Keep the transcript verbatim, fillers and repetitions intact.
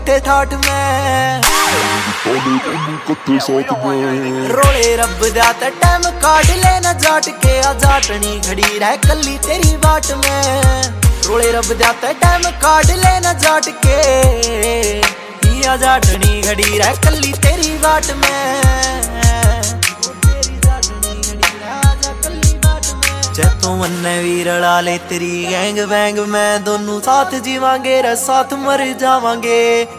ठाठ में रोले रब दा ते टाइम काट लेना जाट के आ जाटनी खड़ी रह कली तेरी बाट में रोले रब दा ते टाइम काट लेना जाट के आ जाटनी खड़ी रह कली तेरी बाट में जैतों मन्ने भी रला ले तेरी गैंग वैंग मैं दोनों साथ जीवांगे रे साथ मर जावांगे।